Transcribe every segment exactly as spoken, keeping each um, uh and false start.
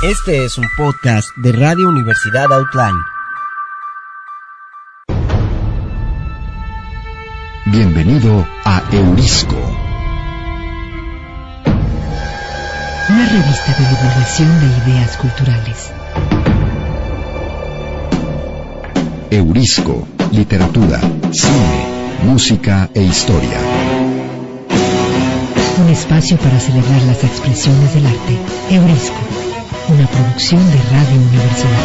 Este es un podcast de Radio Universidad Outline. Bienvenido a Eurisco, una revista de divulgación de ideas culturales. Eurisco, literatura, cine, música e historia. Un espacio para celebrar las expresiones del arte. Eurisco, una producción de Radio Universidad.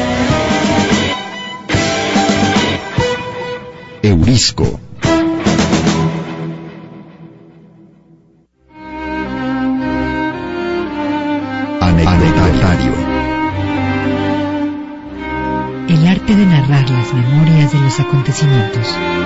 Eurisco. Anecdotario. El arte de narrar las memorias de los acontecimientos.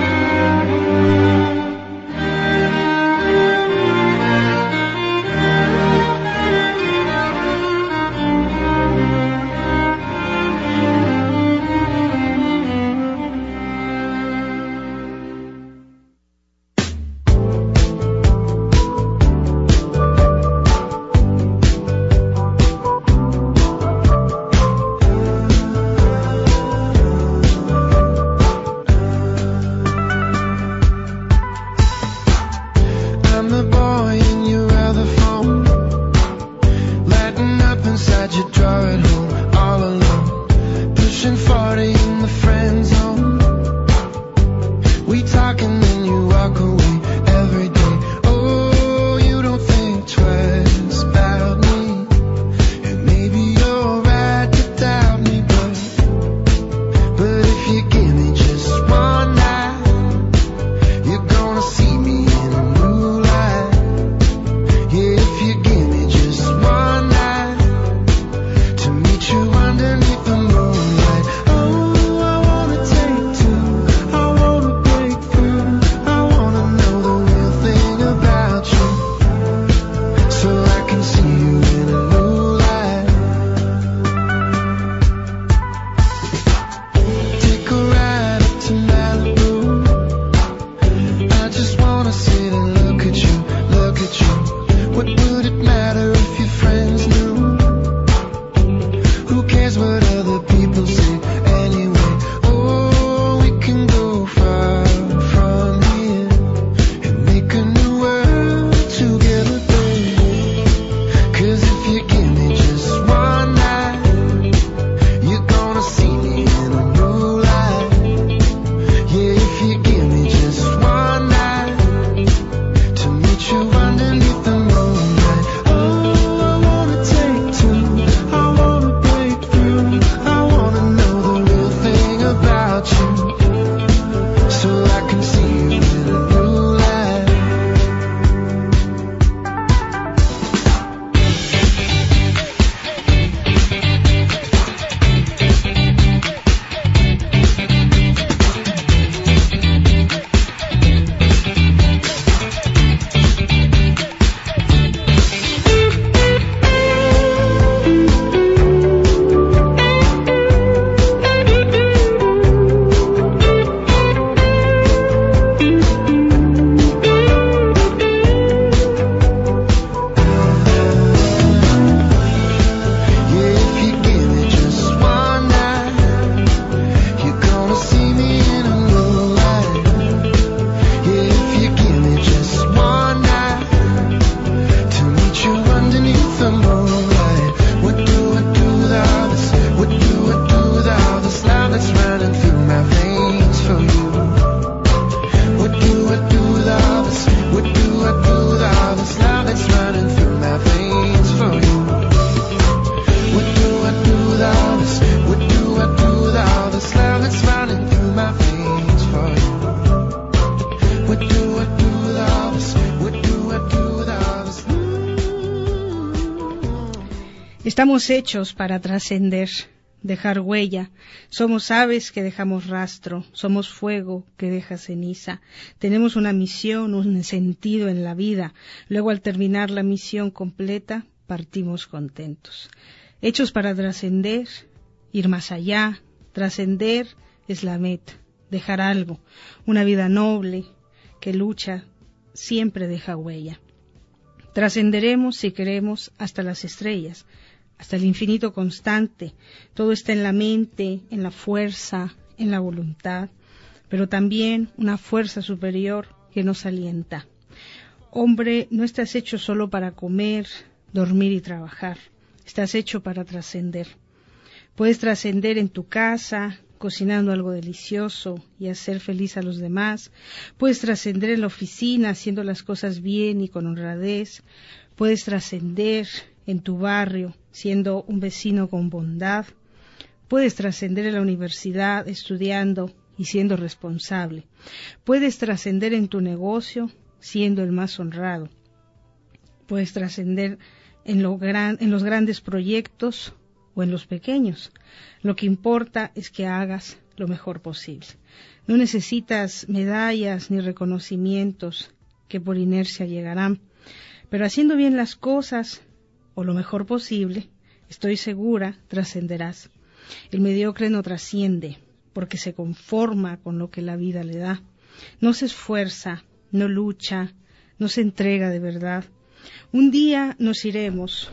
Estamos hechos para trascender, dejar huella. Somos aves que dejamos rastro, somos fuego que deja ceniza. Tenemos una misión, un sentido en la vida. Luego, al terminar la misión completa, partimos contentos. Hechos para trascender, ir más allá. Trascender es la meta, dejar algo, una vida noble que lucha, siempre deja huella. Trascenderemos, si queremos, hasta las estrellas. hasta el infinito constante. Todo está en la mente, en la fuerza, en la voluntad, pero también una fuerza superior que nos alienta. Hombre, no estás hecho solo para comer, dormir y trabajar. Estás hecho para trascender. Puedes trascender en tu casa, cocinando algo delicioso y hacer feliz a los demás. Puedes trascender en la oficina, haciendo las cosas bien y con honradez. Puedes trascender en tu barrio, siendo un vecino con bondad. Puedes trascender en la universidad, estudiando y siendo responsable. Puedes trascender en tu negocio, siendo el más honrado. Puedes trascender en, lo gran, en los grandes proyectos o en los pequeños. Lo que importa es que hagas lo mejor posible. No necesitas medallas ni reconocimientos que por inercia llegarán, pero haciendo bien las cosas o lo mejor posible, estoy segura, trascenderás. El mediocre no trasciende porque se conforma con lo que la vida le da. No se esfuerza, no lucha, no se entrega de verdad. Un día nos iremos.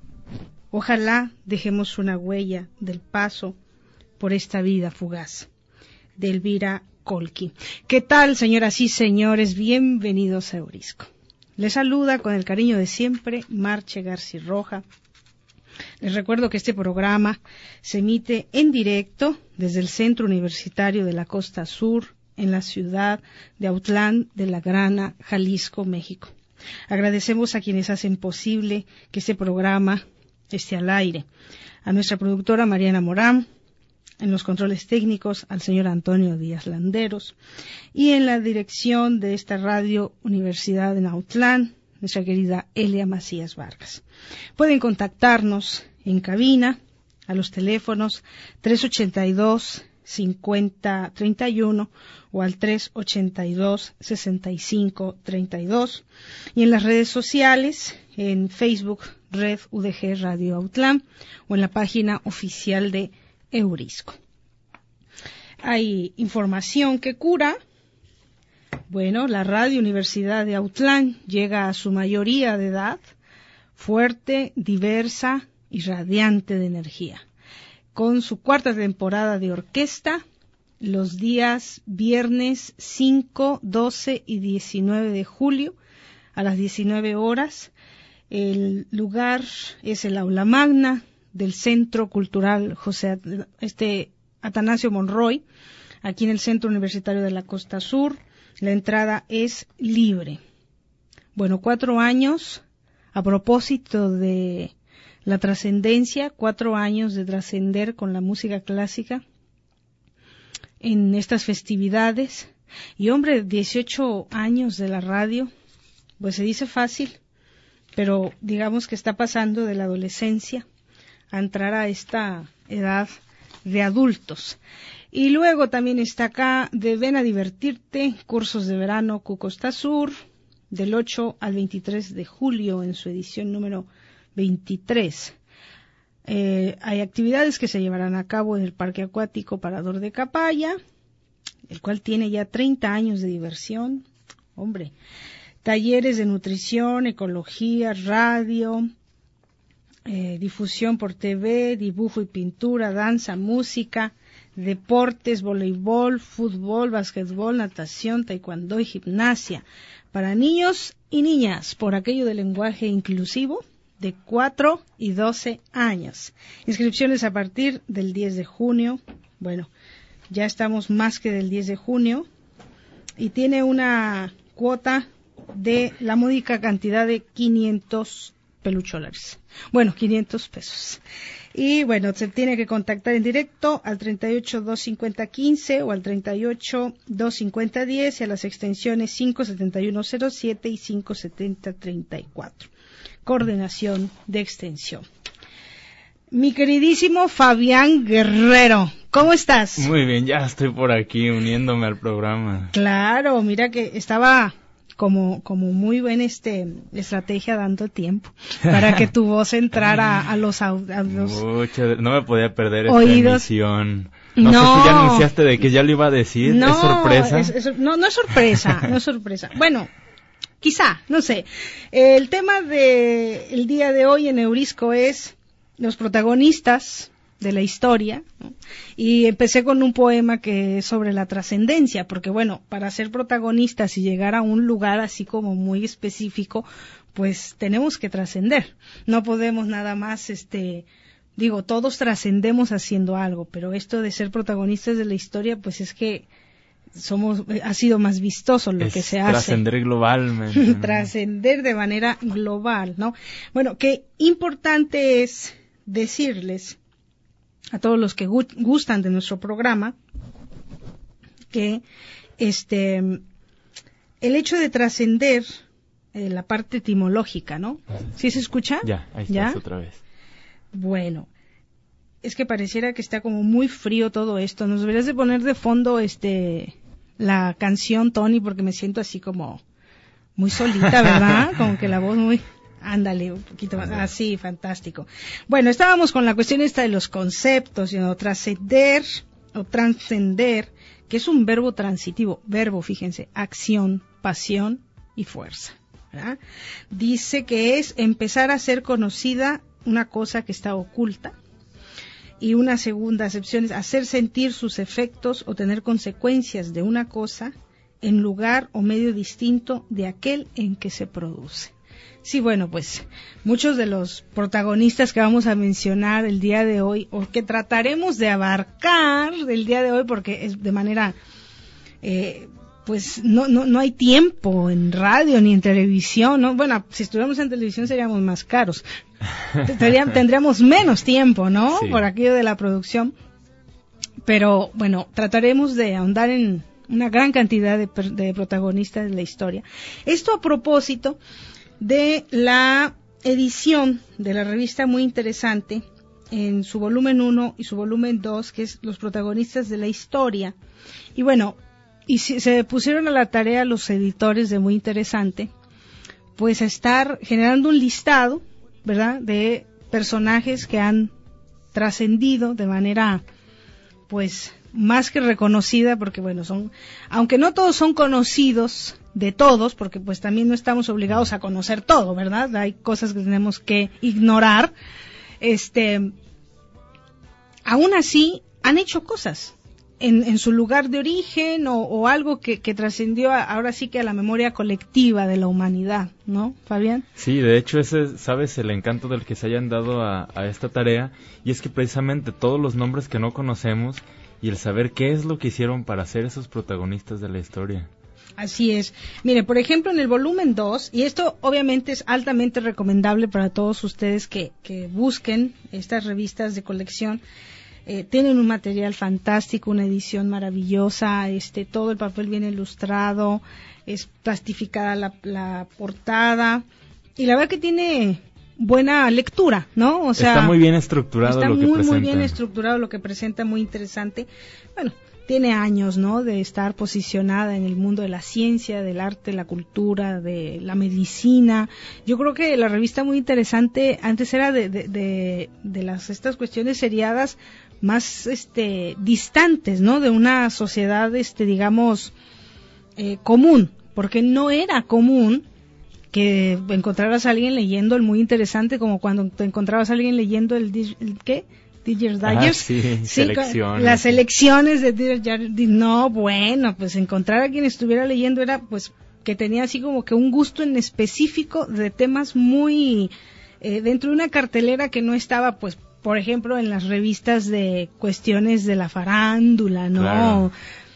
Ojalá dejemos una huella del paso por esta vida fugaz. De Elvira Colqui. ¿Qué tal, señoras y señores? Bienvenidos a Eurisco. Les saluda con el cariño de siempre Marche García Roja. Les recuerdo que este programa se emite en directo desde el Centro Universitario de la Costa Sur, en la ciudad de Autlán de la Grana, Jalisco, México. Agradecemos a quienes hacen posible que este programa esté al aire. A nuestra productora Mariana Morán, en los controles técnicos al señor Antonio Díaz Landeros y en la dirección de esta radio Universidad en Autlán, nuestra querida Elia Macías Vargas. Pueden contactarnos en cabina a los teléfonos tres ochenta y dos, cincuenta, treinta y uno o al tres ochenta y dos, sesenta y cinco, treinta y dos y en las redes sociales en Facebook Red U D G Radio Autlán o en la página oficial de Eurisco. Hay información que cura. Bueno, la Radio Universidad de Autlán llega a su mayoría de edad, fuerte, diversa y radiante de energía. Con su cuarta temporada de orquesta, los días viernes cinco, doce y diecinueve de julio a las diecinueve horas. El lugar es el Aula Magna del Centro Cultural José este Atanasio Monroy, aquí en el Centro Universitario de la Costa Sur. La entrada es libre. Bueno, cuatro años, a propósito de la trascendencia, cuatro años de trascender con la música clásica en estas festividades. Y hombre, dieciocho años de la radio, pues se dice fácil, pero digamos que está pasando de la adolescencia a entrar a esta edad de adultos. Y luego también está acá de Ven a Divertirte, cursos de verano Q Costa Sur, del ocho al veintitrés de julio en su edición número veintitrés. Eh, hay actividades que se llevarán a cabo en el Parque Acuático Parador de Capaya, el cual tiene ya treinta años de diversión. Hombre, talleres de nutrición, ecología, radio, eh, difusión por T V, dibujo y pintura, danza, música, deportes, voleibol, fútbol, básquetbol, natación, taekwondo y gimnasia para niños y niñas por aquello del lenguaje inclusivo de cuatro y doce años. Inscripciones a partir del diez de junio. Bueno, ya estamos más que del diez de junio y tiene una cuota de la módica cantidad de quinientos pelucholares. Bueno, quinientos pesos. Y bueno, se tiene que contactar en directo al treinta y ocho, dos cincuenta, quince o al treinta y ocho, dos cincuenta, diez y a las extensiones cinco setenta y uno cero siete y cinco setenta, treinta y cuatro. Coordinación de extensión. Mi queridísimo Fabián Guerrero, ¿cómo estás? Muy bien, ya estoy por aquí uniéndome al programa. Claro, mira que estaba como como muy buena este estrategia dando tiempo para que tu voz entrara a los, a los Mucho, no me podía perder esta oídos. emisión. No, No. sé si ya anunciaste de que ya lo iba a decir. No, ¿Es sorpresa? es- es- no, no es sorpresa, no es sorpresa. Bueno, quizá, no sé. El tema de el día de hoy en Eurisco es los protagonistas de la historia, ¿no? Y empecé con un poema que es sobre la trascendencia, porque bueno, para ser protagonistas y llegar a un lugar así como muy específico, pues tenemos que trascender. No podemos nada más, este, digo, todos trascendemos haciendo algo, pero esto de ser protagonistas de la historia, pues es que somos, ha sido más vistoso lo es que se hace. Trascender globalmente. Trascender de manera global, ¿no? Bueno, qué importante es decirles a todos los que gu- gustan de nuestro programa que este el hecho de trascender eh, la parte etimológica, ¿no? ¿Sí se escucha? Ya, ahí estás ¿Ya? otra vez. Bueno, es que pareciera que está como muy frío todo esto. Nos deberías de poner de fondo este la canción, Tony, porque me siento así como muy solita, ¿verdad? Como que la voz muy... Ándale, un poquito más. Ah, sí, fantástico. Bueno, estábamos con la cuestión esta de los conceptos, you know, trascender o trascender, que es un verbo transitivo, verbo, fíjense, acción, pasión y fuerza, ¿verdad? Dice que es empezar a ser conocida una cosa que está oculta, y una segunda acepción es hacer sentir sus efectos o tener consecuencias de una cosa en lugar o medio distinto de aquel en que se produce. Sí, bueno, pues muchos de los protagonistas que vamos a mencionar el día de hoy, o que trataremos de abarcar el día de hoy, porque es de manera, eh, pues no, no, no hay tiempo en radio ni en televisión, ¿no? Bueno, si estuviéramos en televisión seríamos más caros, Tendríamos, tendríamos menos tiempo, ¿no? Sí. Por aquello de la producción, pero bueno, trataremos de ahondar en una gran cantidad de, de protagonistas de la historia. Esto a propósito de la edición de la revista muy interesante en su volumen uno y su volumen dos, que es Los protagonistas de la historia. Y bueno, y si, se pusieron a la tarea los editores de Muy Interesante, pues a estar generando un listado, ¿verdad?, de personajes que han trascendido de manera, pues, más que reconocida, porque bueno, son, aunque no todos son conocidos de todos, porque pues también no estamos obligados a conocer todo, ¿verdad? Hay cosas que tenemos que ignorar. Este, aún así, han hecho cosas en, en su lugar de origen o, o algo que, que trascendió a, ahora sí que a la memoria colectiva de la humanidad, ¿no, Fabián? Sí, de hecho ese, ¿sabes? El encanto del que se hayan dado a, a esta tarea, y es que precisamente todos los nombres que no conocemos y el saber qué es lo que hicieron para ser esos protagonistas de la historia. Así es. Mire, por ejemplo, en el volumen dos, y esto obviamente es altamente recomendable para todos ustedes que, que busquen estas revistas de colección, eh, tienen un material fantástico, una edición maravillosa, este, todo el papel bien ilustrado, es plastificada la, la portada, y la verdad que tiene buena lectura, ¿no? O sea, está muy bien estructurado está lo que muy, presenta. muy bien estructurado lo que presenta, muy interesante. Bueno, tiene años, ¿no?, de estar posicionada en el mundo de la ciencia, del arte, la cultura, de la medicina. Yo creo que la revista Muy Interesante antes era de, de, de, de las estas cuestiones seriadas más este distantes, ¿no?, de una sociedad, este digamos, eh, común, porque no era común que encontraras a alguien leyendo el Muy Interesante como cuando te encontrabas a alguien leyendo el, el ¿qué? Digers Ah, Digers. sí, Sí, selecciones. las selecciones de Digers. No, bueno, pues encontrar a quien estuviera leyendo era pues que tenía así como que un gusto en específico de temas muy eh, dentro de una cartelera que no estaba, pues, por ejemplo, en las revistas de cuestiones de la farándula, ¿no? Claro.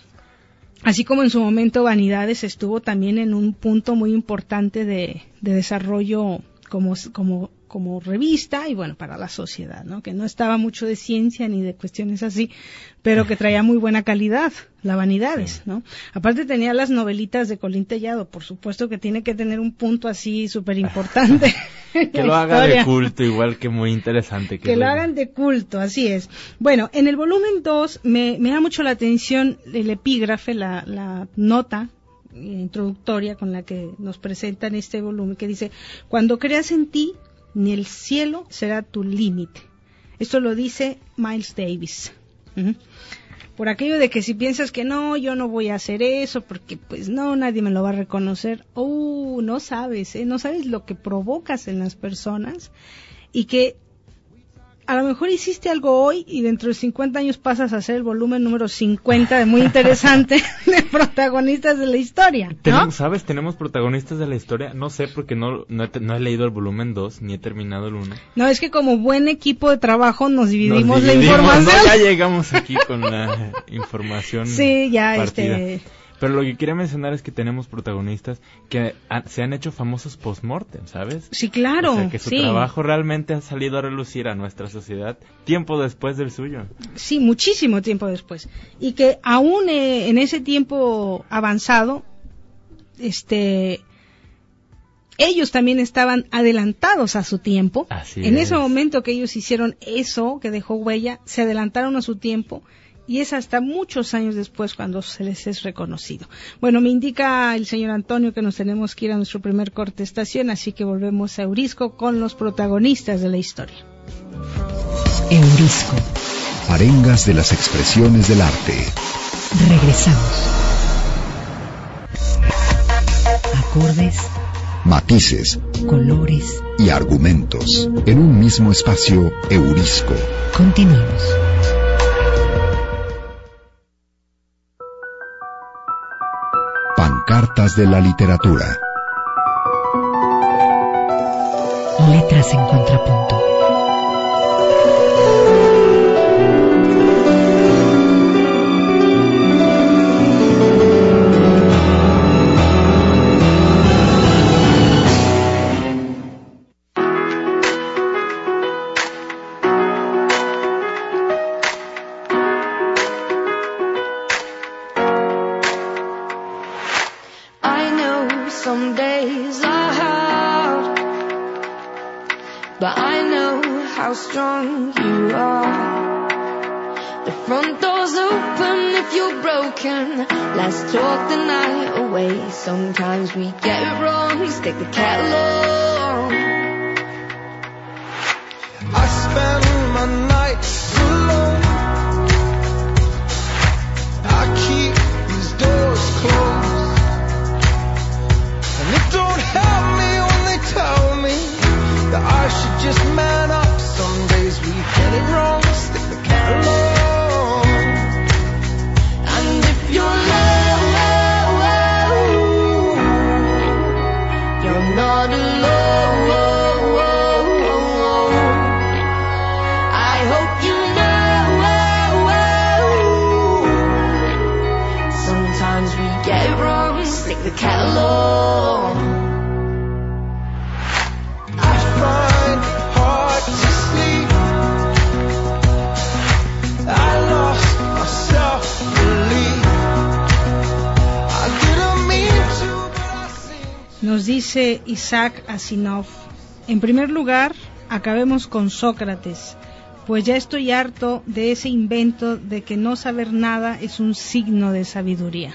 Así como en su momento Vanidades estuvo también en un punto muy importante de, de desarrollo como, como, como revista y bueno, para la sociedad, ¿no? Que no estaba mucho de ciencia ni de cuestiones así, pero que traía muy buena calidad, la Vanidades, sí, ¿no? Aparte tenía las novelitas de Colín Tellado, por supuesto que tiene que tener un punto así súper importante. Que lo haga de culto, igual que Muy Interesante. Que, que lo hagan de culto, así es. Bueno, en el volumen dos me, me da mucho la atención el epígrafe, la, la nota introductoria con la que nos presentan este volumen, que dice: cuando creas en ti, ni el cielo será tu límite. Esto lo dice Miles Davis. Uh-huh. Por aquello de que si piensas que no, yo no voy a hacer eso, porque pues no, nadie me lo va a reconocer. Oh, no sabes, ¿eh? No sabes lo que provocas en las personas y que a lo mejor hiciste algo hoy y dentro de cincuenta años pasas a ser el volumen número cincuenta de muy interesante de protagonistas de la historia, ¿no? Tenemos, ¿sabes? Tenemos protagonistas de la historia. No sé porque no, no, he, no he leído el volumen dos ni he terminado el uno. No, es que como buen equipo de trabajo nos dividimos, nos dividimos la información. No, ya llegamos aquí con la información Sí, ya partida. este... Pero lo que quería mencionar es que tenemos protagonistas que ha, se han hecho famosos post-mortem, ¿sabes? Sí, claro. O sea, que su sí. trabajo realmente ha salido a relucir a nuestra sociedad tiempo después del suyo. Sí, muchísimo tiempo después. Y que aún eh, en ese tiempo avanzado, este... ellos también estaban adelantados a su tiempo. Así en es. ese momento que ellos hicieron eso, que dejó huella, se adelantaron a su tiempo. Y es hasta muchos años después cuando se les es reconocido. Bueno, me indica el señor Antonio que nos tenemos que ir a nuestro primer corte de estación, así que volvemos a Eurisco con los protagonistas de la historia. Eurisco. Arengas de las expresiones del arte. Regresamos. Acordes, Matices colores y argumentos en un mismo espacio. Eurisco. Continuamos. Pancartas de la literatura. Letras en contrapunto. Some days are hard, but I know how strong you are. The front door's open if you're broken. Let's talk the night away. Sometimes we get it wrong, stick the kettle on. I spend my nights alone. I keep these doors closed. Don't help me when they tell me that I should just man up. Some days we get it wrong, stick the cat alone. And if you're low, you're not alone. I hope you know. Sometimes we get it wrong, stick the cat alone. Nos dice Isaac Asimov, en primer lugar, acabemos con Sócrates, pues ya estoy harto de ese invento de que no saber nada es un signo de sabiduría.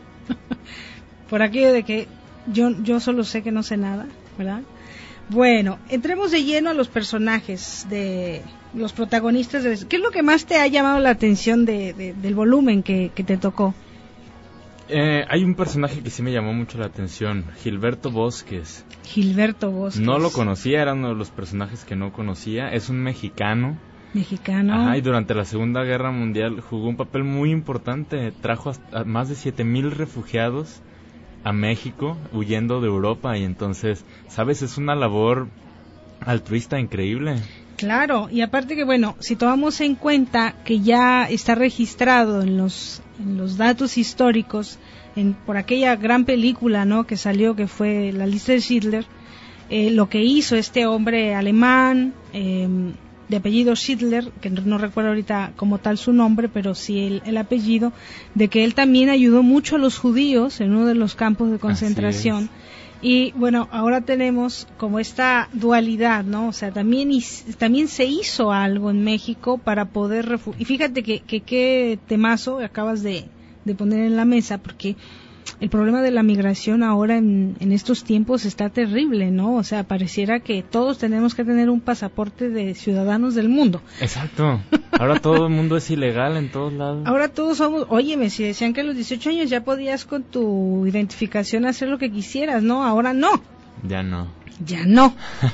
Por aquello de que yo, yo solo sé que no sé nada, ¿verdad? Bueno, entremos de lleno a los personajes, de los protagonistas. De, ¿qué es lo que más te ha llamado la atención de, de, del volumen que, que te tocó? Eh, hay un personaje que sí me llamó mucho la atención, Gilberto Bosques. Gilberto Bosques. No lo conocía, era uno de los personajes que no conocía. Es un mexicano. Mexicano. Ajá, y durante la Segunda Guerra Mundial jugó un papel muy importante. Trajo a más de siete mil refugiados a México, huyendo de Europa. Y entonces, ¿sabes? Es una labor altruista increíble. Claro, y aparte que, bueno, si tomamos en cuenta que ya está registrado en los en los datos históricos, en, por aquella gran película, ¿no?, que salió, que fue La lista de Schindler, eh, lo que hizo este hombre alemán, eh, de apellido Schindler, que no, no recuerdo ahorita como tal su nombre, pero sí el, el apellido, de que él también ayudó mucho a los judíos en uno de los campos de concentración. Y bueno, ahora tenemos como esta dualidad, ¿no? O sea, también también se hizo algo en México para poder refugiar. Y fíjate que, que qué temazo acabas de, de poner en la mesa, porque el problema de la migración ahora en, en estos tiempos está terrible, ¿no? O sea, pareciera que todos tenemos que tener un pasaporte de ciudadanos del mundo. Exacto. Ahora todo el mundo es ilegal en todos lados. Ahora todos somos, óyeme, si decían que a los dieciocho años ya podías con tu identificación hacer lo que quisieras, ¿no? Ahora no. Ya no. Ya no,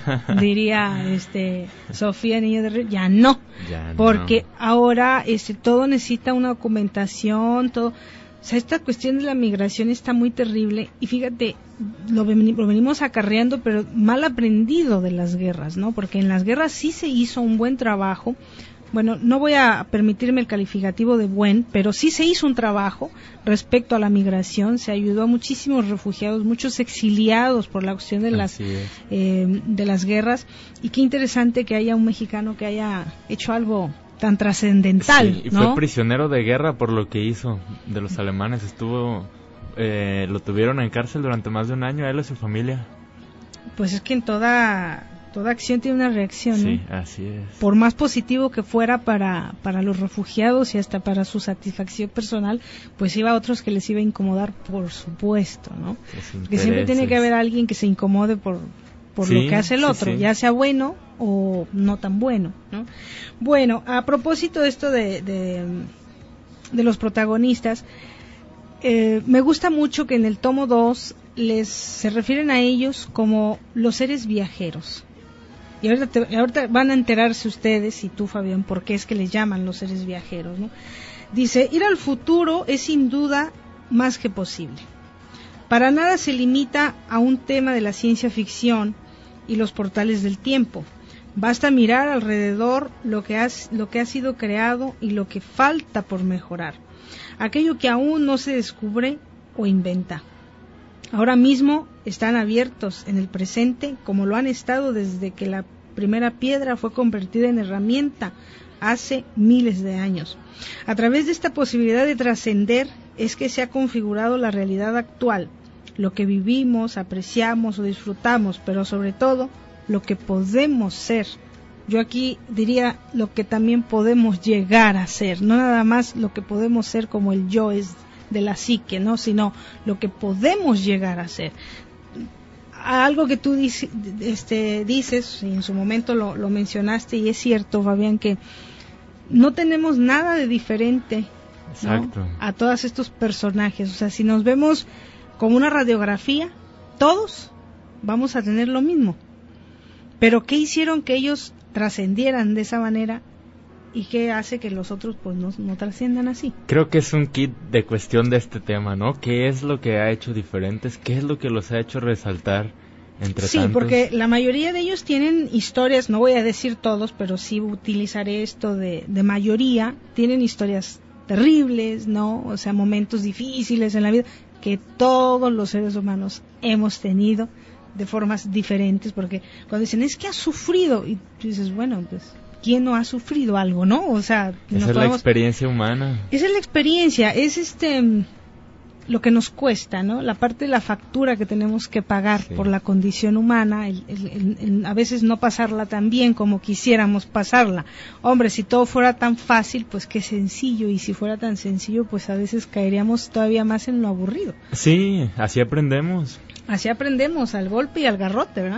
diría este Sofía Niño de Río, ya no, ya porque no. ahora este todo necesita una documentación, todo, o sea, esta cuestión de la migración está muy terrible y fíjate, lo, ven, lo venimos acarreando, pero mal aprendido de las guerras, ¿no? Porque en las guerras sí se hizo un buen trabajo. Bueno, no voy a permitirme el calificativo de buen, pero sí se hizo un trabajo respecto a la migración, se ayudó a muchísimos refugiados, muchos exiliados por la cuestión de las eh, de las guerras, y qué interesante que haya un mexicano que haya hecho algo tan trascendental, sí, y ¿no? Fue prisionero de guerra por lo que hizo de los alemanes, estuvo, eh, lo tuvieron en cárcel durante más de un año, a él y a su familia. Pues es que en toda... Toda acción tiene una reacción, sí, ¿no? así es. Por más positivo que fuera para, para los refugiados y hasta para su satisfacción personal, pues iba a otros que les iba a incomodar, por supuesto, ¿no? Porque siempre tiene que haber alguien que se incomode por, por sí, lo que hace el otro, sí, sí. ya sea bueno o no tan bueno, ¿no? Bueno, a propósito de esto de, de, de los protagonistas, eh, me gusta mucho que en el tomo dos les se refieren a ellos como los seres viajeros. Y ahorita, te, ahorita van a enterarse ustedes, y tú, Fabián, por qué es que les llaman los seres viajeros, ¿no? Dice, ir al futuro es sin duda más que posible. Para nada se limita a un tema de la ciencia ficción y los portales del tiempo. Basta mirar alrededor lo que ha, lo que ha sido creado y lo que falta por mejorar. Aquello que aún no se descubre o inventa. Ahora mismo están abiertos en el presente como lo han estado desde que la primera piedra fue convertida en herramienta hace miles de años. A través de esta posibilidad de trascender es que se ha configurado la realidad actual, lo que vivimos, apreciamos o disfrutamos, pero sobre todo lo que podemos ser. Yo aquí diría lo que también podemos llegar a ser, no nada más lo que podemos ser como el yo es de la psique, ¿no? Sino lo que podemos llegar a ser. Algo que tú dice, este, dices, y en su momento lo, lo mencionaste, y es cierto, Fabián, que no tenemos nada de diferente, ¿no? A todos estos personajes. O sea, si nos vemos como una radiografía, todos vamos a tener lo mismo. Pero ¿qué hicieron que ellos trascendieran de esa manera? ¿Y qué hace que los otros pues no, no trasciendan así? Creo que es un kit de cuestión de este tema, ¿no? ¿Qué es lo que ha hecho diferentes? ¿Qué es lo que los ha hecho resaltar entre sí, tantos? Sí, porque la mayoría de ellos tienen historias, no voy a decir todos, pero sí utilizaré esto de, de mayoría, tienen historias terribles, ¿no? O sea, momentos difíciles en la vida que todos los seres humanos hemos tenido de formas diferentes, porque cuando dicen, es que has sufrido, y tú dices, bueno, pues ¿quién no ha sufrido algo, no? O sea, esa es podemos... la experiencia humana. Esa es la experiencia, es este lo que nos cuesta, ¿no? La parte de la factura que tenemos que pagar sí. por la condición humana, el, el, el, el, a veces no pasarla tan bien como quisiéramos pasarla. Hombre, si todo fuera tan fácil, pues qué sencillo, y si fuera tan sencillo, pues a veces caeríamos todavía más en lo aburrido. Sí, así aprendemos. Así aprendemos, al golpe y al garrote, ¿verdad?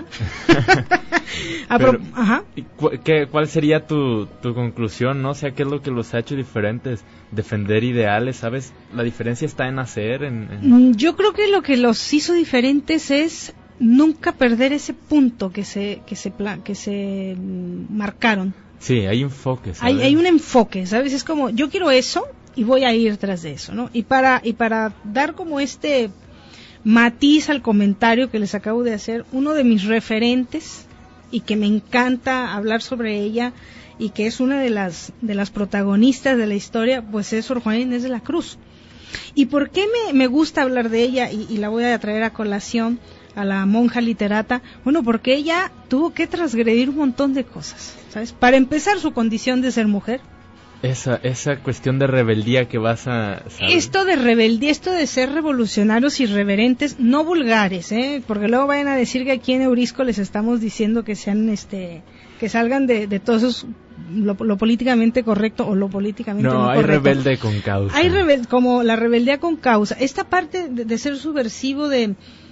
Pero, pro- Ajá. ¿cu- qué, ¿Cuál sería tu, tu conclusión, no? O sea, ¿qué es lo que los ha hecho diferentes? Defender ideales, ¿sabes? La diferencia está en hacer, en, en... Yo creo que lo que los hizo diferentes es nunca perder ese punto que se que se pla- que se marcaron. Sí, hay enfoque, ¿sabes? Hay, hay un enfoque, ¿sabes? Es como, yo quiero eso y voy a ir tras de eso, ¿no? Y para y para dar como este matiz al comentario que les acabo de hacer, uno de mis referentes y que me encanta hablar sobre ella y que es una de las de las protagonistas de la historia, pues es Sor Juana Inés de la Cruz. ¿Y por qué me, me gusta hablar de ella? Y, y la voy a traer a colación a la monja literata. Bueno, porque ella tuvo que transgredir un montón de cosas, ¿sabes? Para empezar, su condición de ser mujer. Esa esa cuestión de rebeldía que vas a... ¿sabes? Esto de rebeldía, esto de ser revolucionarios y reverentes, no vulgares, ¿eh? Porque luego vayan a decir que aquí en Eurisco les estamos diciendo que sean, este, que salgan de, de todos esos, lo, lo políticamente correcto o lo políticamente no, no hay correcto. Rebelde con causa. Hay rebel, como la rebeldía con causa. Esta parte de, de ser subversivo, de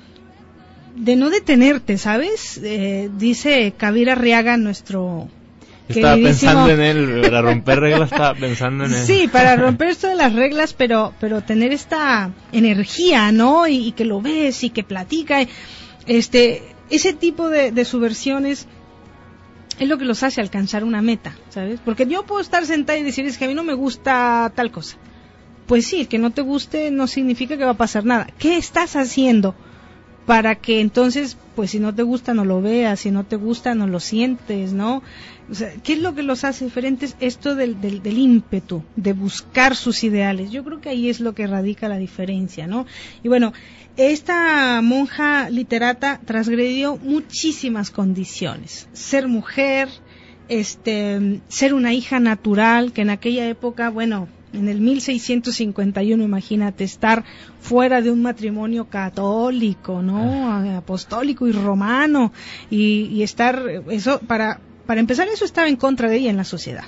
de no detenerte, ¿sabes? Eh, dice Kabir Arriaga, nuestro... Estaba pensando en él, para romper reglas estaba pensando en él. Sí, para romper esto de las reglas, pero pero tener esta energía, ¿no? Y, y que lo ves y que platica. Este, ese tipo de, de subversiones es lo que los hace alcanzar una meta, ¿sabes? Porque yo puedo estar sentada y decir, es que a mí no me gusta tal cosa. Pues sí, que no te guste no significa que va a pasar nada. ¿Qué estás haciendo para que entonces, pues si no te gusta no lo veas, si no te gusta no lo sientes, ¿no? O sea, ¿qué es lo que los hace diferentes? Esto del, del, del ímpetu, de buscar sus ideales. Yo creo que ahí es lo que radica la diferencia, ¿no? Y bueno, esta monja literata transgredió muchísimas condiciones. Ser mujer, este, ser una hija natural, que en aquella época, bueno, en el mil seiscientos cincuenta y uno, imagínate, estar fuera de un matrimonio católico, ¿no? Apostólico y romano, y, y estar, eso, para, para empezar, eso estaba en contra de ella en la sociedad,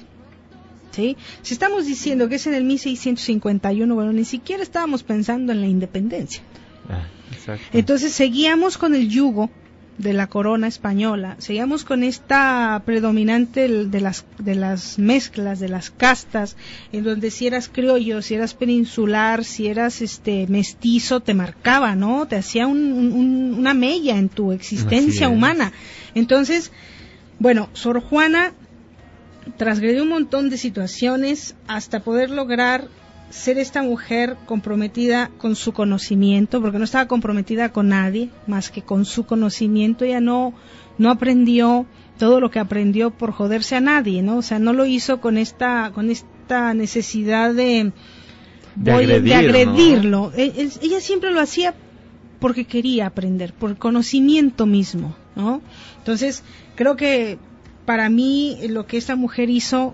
¿sí? Si estamos diciendo que es en el mil seiscientos cincuenta y uno, bueno, ni siquiera estábamos pensando en la independencia. Ah, exacto. Entonces seguíamos con el yugo de la corona española, seguíamos con esta predominante de las de las mezclas, de las castas, en donde si eras criollo, si eras peninsular, si eras este mestizo, te marcaba, ¿no? Te hacía un, un, una mella en tu existencia humana. Entonces, bueno, Sor Juana transgredió un montón de situaciones hasta poder lograr ser esta mujer comprometida con su conocimiento, porque no estaba comprometida con nadie más que con su conocimiento. Ella no no aprendió todo lo que aprendió por joderse a nadie, ¿no? O sea, no lo hizo con esta con esta necesidad de de, voy, agredir, de agredirlo. ¿no? Ella siempre lo hacía porque quería aprender, por conocimiento mismo, ¿no? Entonces, creo que para mí lo que esta mujer hizo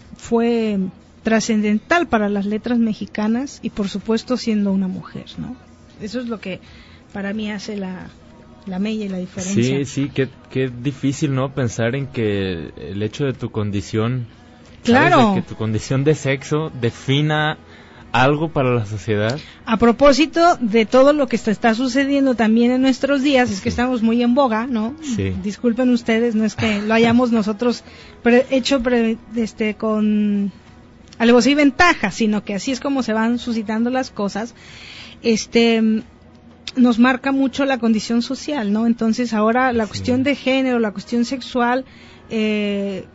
fue trascendental para las letras mexicanas y por supuesto siendo una mujer, ¿no? Eso es lo que para mí hace la, la mella y la diferencia. Sí, sí, qué, qué difícil, ¿no? Pensar en que el hecho de tu condición, claro, ¿sabes? De que tu condición de sexo defina algo para la sociedad. A propósito de todo lo que está, está sucediendo también en nuestros días, es que estamos muy en boga, ¿no? Sí. Disculpen ustedes, no es que lo hayamos nosotros pre, hecho pre, este con alevosía y ventaja, sino que así es como se van suscitando las cosas. Este nos marca mucho la condición social, ¿no? Entonces ahora la sí. cuestión de género, la cuestión sexual, eh,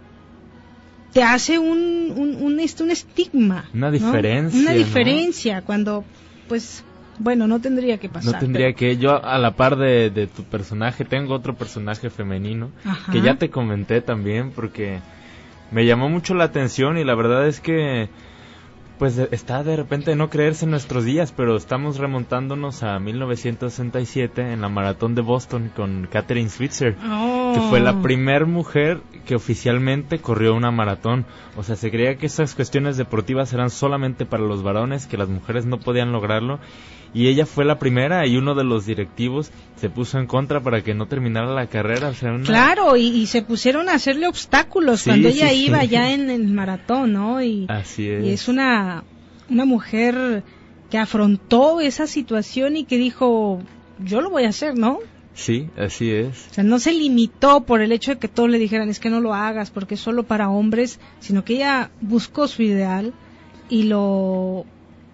te hace un un, un, un estigma, una diferencia, ¿no? Una diferencia, ¿no? Cuando, pues, bueno, no tendría que pasar. No tendría pero... que, yo a la par de, de tu personaje, tengo otro personaje femenino, Ajá. que ya te comenté también, porque me llamó mucho la atención y la verdad es que pues está de repente de no creerse en nuestros días, pero estamos remontándonos a mil novecientos sesenta y siete en la maratón de Boston con Catherine Switzer, oh. que fue la primer mujer que oficialmente corrió una maratón. O sea, se creía que esas cuestiones deportivas eran solamente para los varones, que las mujeres no podían lograrlo, y ella fue la primera y uno de los directivos se puso en contra para que no terminara la carrera. O sea, una... Claro, y, y se pusieron a hacerle obstáculos sí, cuando ella sí, iba sí. ya en el maratón, ¿no? Y, Así es. Y es una, una mujer que afrontó esa situación y que dijo, yo lo voy a hacer, ¿no? Sí, así es. O sea, no se limitó por el hecho de que todos le dijeran, es que no lo hagas porque es solo para hombres, sino que ella buscó su ideal y lo,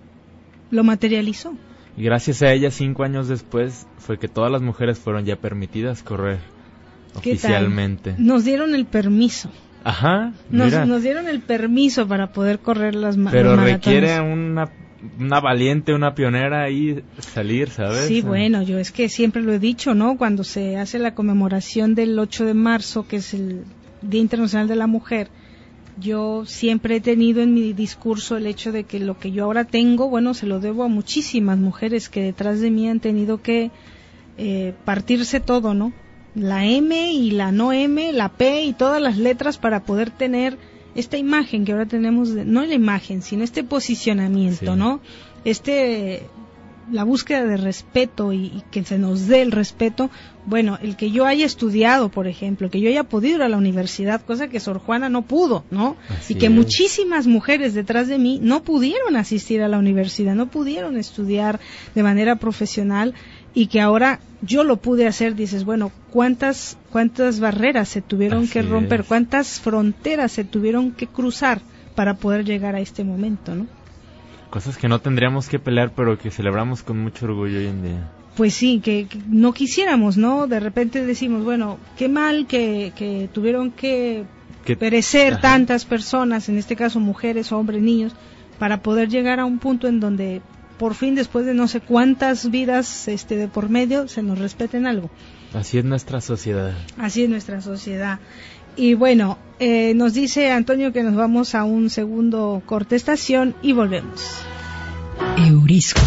lo materializó. Y gracias a ella, cinco años después, fue que todas las mujeres fueron ya permitidas correr oficialmente. Tal? Nos dieron el permiso. Ajá, nos, nos dieron el permiso para poder correr las maratones. Pero requiere una, una valiente, una pionera ahí salir, ¿sabes? Sí, bueno, yo es que siempre lo he dicho, ¿no? Cuando se hace la conmemoración del ocho de marzo, que es el Día Internacional de la Mujer, yo siempre he tenido en mi discurso el hecho de que lo que yo ahora tengo, bueno, se lo debo a muchísimas mujeres que detrás de mí han tenido que eh, partirse todo, ¿no? La M y la no M, la P y todas las letras para poder tener esta imagen que ahora tenemos, de, no la imagen, sino este posicionamiento, sí. ¿no? Este, la búsqueda de respeto y, y que se nos dé el respeto. Bueno, el que yo haya estudiado, por ejemplo, que yo haya podido ir a la universidad, cosa que Sor Juana no pudo, ¿no? Así y que es. Muchísimas mujeres detrás de mí no pudieron asistir a la universidad, no pudieron estudiar de manera profesional, y que ahora yo lo pude hacer. Dices, bueno, ¿cuántas cuántas barreras se tuvieron Así que romper? Es. ¿Cuántas fronteras se tuvieron que cruzar para poder llegar a este momento, ¿no? Cosas que no tendríamos que pelear, pero que celebramos con mucho orgullo hoy en día. pues sí, que, que no quisiéramos, ¿no? De repente decimos, bueno, qué mal que, que tuvieron que ¿Qué? perecer Ajá. tantas personas, en este caso mujeres, hombres, niños, para poder llegar a un punto en donde por fin, después de no sé cuántas vidas este de por medio, se nos respeten algo. Así es nuestra sociedad. Así es nuestra sociedad. Y bueno, eh, nos dice Antonio que nos vamos a un segundo corte estación y volvemos. Eurisco.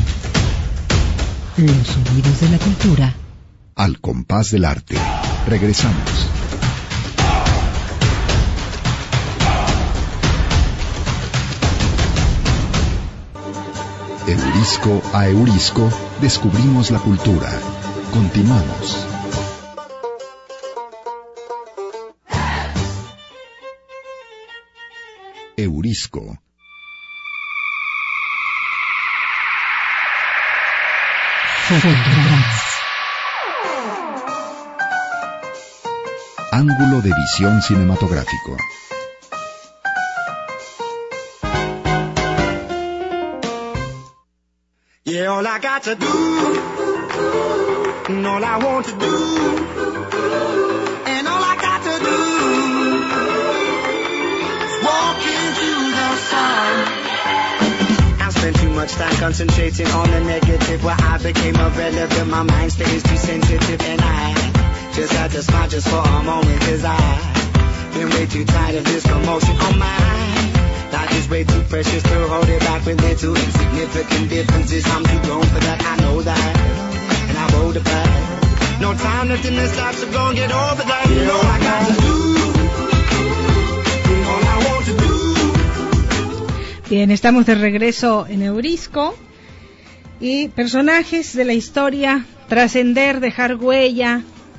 Los sonidos de la cultura. Al compás del arte. Regresamos. Eurisco a Eurisco, descubrimos la cultura. Continuamos. Eurisco. Ángulo de visión cinematográfico. Yeah, all I got to do, and all I want to do, and all I got to do, is walk into the sun. I spent too much time concentrating on the negative, where I became irrelevant, my mind stays too sensitive, and I just had to smile just for a moment, cause I've been way too tired of this commotion on my mind. Life is way too precious to hold it back with little insignificant differences. I'm too grown for that, I know that, and I roll the path. No time left in this life, so go and get over that. You know I got to do all I want to do. Bien, estamos de regreso en Eurisco. Y personajes de la historia, trascender, dejar huella.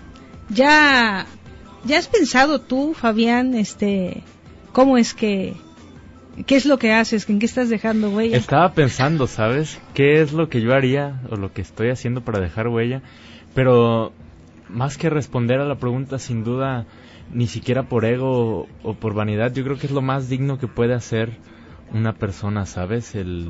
Ya, ya has pensado tú, Fabián, este, cómo es que ¿qué es lo que haces? ¿En qué estás dejando huella? Estaba pensando, ¿sabes? ¿Qué es lo que yo haría o lo que estoy haciendo para dejar huella? Pero más que responder a la pregunta, sin duda, ni siquiera por ego o por vanidad, yo creo que es lo más digno que puede hacer una persona, ¿sabes? El,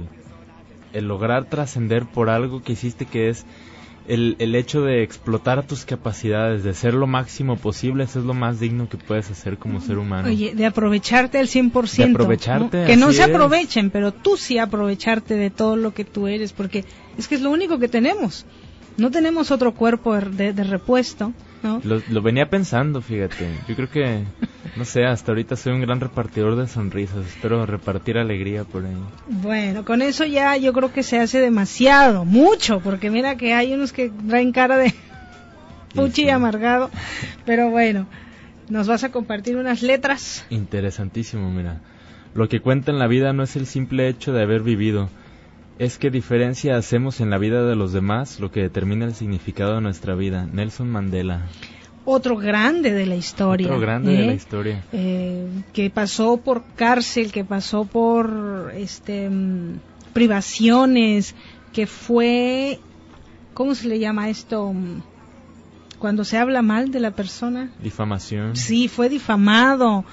el lograr trascender por algo que hiciste, que es el, el hecho de explotar tus capacidades, de ser lo máximo posible. Eso es lo más digno que puedes hacer como ser humano. Oye, de aprovecharte al cien por ciento. De aprovecharte, ¿no? Que no se es. aprovechen, pero tú sí aprovecharte de todo lo que tú eres, porque es que es lo único que tenemos. No tenemos otro cuerpo de, de repuesto, ¿no? Lo, lo venía pensando, fíjate. Yo creo que, no sé, hasta ahorita soy un gran repartidor de sonrisas. Espero repartir alegría por ahí. Bueno, con eso ya yo creo que se hace demasiado, mucho, porque mira que hay unos que traen cara de puchi sí, sí. amargado. Pero bueno, nos vas a compartir unas letras. Interesantísimo, mira. Lo que cuenta en la vida no es el simple hecho de haber vivido. Es qué diferencia hacemos en la vida de los demás lo que determina el significado de nuestra vida. Nelson Mandela. Otro grande de la historia. Otro grande ¿eh? de la historia. Eh, que pasó por cárcel, que pasó por este um, privaciones, que fue, ¿cómo se le llama esto? Um, cuando se habla mal de la persona. Difamación. Sí, fue difamado,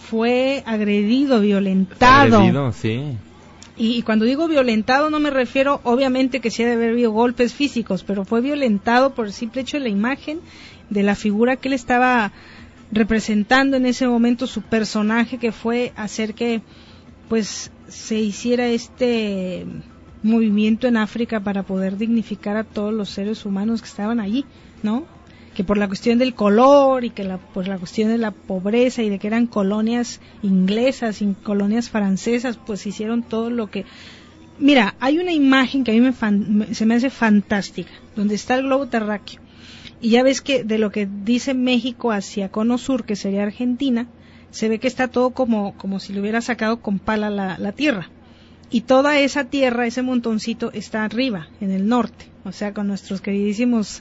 fue agredido, violentado. Agredido, sí. Y, y cuando digo violentado no me refiero, obviamente que sí ha de haber habido golpes físicos, pero fue violentado por el simple hecho de la imagen de la figura que él estaba representando en ese momento, su personaje, que fue hacer que pues se hiciera este movimiento en África para poder dignificar a todos los seres humanos que estaban allí, ¿no? Que por la cuestión del color y que la, por la cuestión de la pobreza y de que eran colonias inglesas y colonias francesas, pues hicieron todo lo que... Mira, hay una imagen que a mí me fan, me, se me hace fantástica, donde está el globo terráqueo. Y ya ves que de lo que dice México hacia Cono Sur, que sería Argentina, se ve que está todo como, como si le hubiera sacado con pala la, la tierra. Y toda esa tierra, ese montoncito, está arriba, en el norte, o sea, con nuestros queridísimos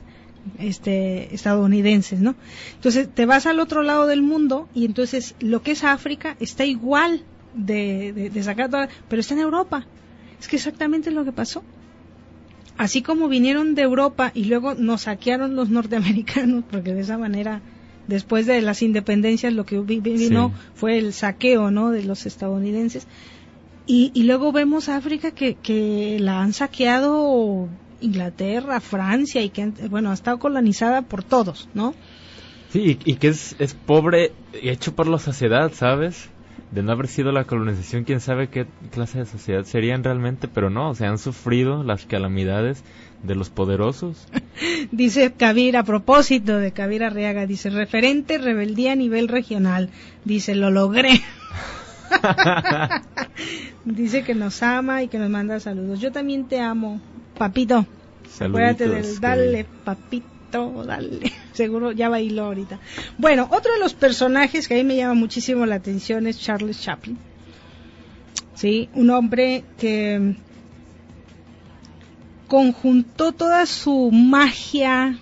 este estadounidenses, ¿no? Entonces te vas al otro lado del mundo y entonces lo que es África está igual de, de, de sacar toda, pero está en Europa. Es que exactamente es lo que pasó. Así como vinieron de Europa y luego nos saquearon los norteamericanos, porque de esa manera, después de las independencias, lo que vino sí. fue el saqueo, ¿no?, de los estadounidenses. Y, y luego vemos a África que, que la han saqueado Inglaterra, Francia, y que, bueno, ha estado colonizada por todos, ¿no? Sí, y, y que es, es pobre hecho por la sociedad, ¿sabes? De no haber sido la colonización, quién sabe qué clase de sociedad serían realmente, pero no, o sea, han sufrido las calamidades de los poderosos. Dice Kabir, a propósito de Kabir Arriaga, dice, referente rebeldía a nivel regional, dice, lo logré. Dice que nos ama y que nos manda saludos. Yo también te amo, papito. Saluditos, acuérdate del dale, que... papito, dale. Seguro ya bailó ahorita. Bueno, otro de los personajes que a mí me llama muchísimo la atención es Charles Chaplin. Sí, un hombre que conjuntó toda su magia